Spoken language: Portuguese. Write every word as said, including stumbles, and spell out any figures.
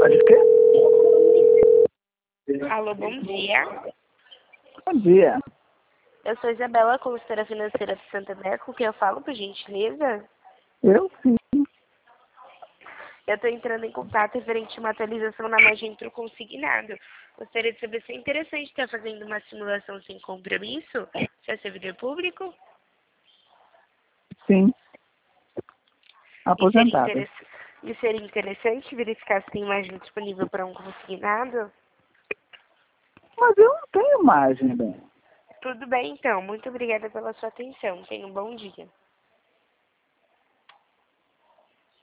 Pode quê? Alô, bom dia. Bom dia. Eu sou Isabela, consultora financeira do Santander, com quem eu falo, por gentileza. Eu sim. Eu estou entrando em contato referente a uma atualização na Magentro Consignado. Gostaria de saber se é interessante estar fazendo uma simulação sem compromisso. Se é servidor público? Sim. E seria, Aposentado. interess... e seria interessante verificar se tem imagem disponível para um consignado? Mas eu não tenho imagem, bem. Tudo bem, então. Muito obrigada pela sua atenção. Tenha um bom dia.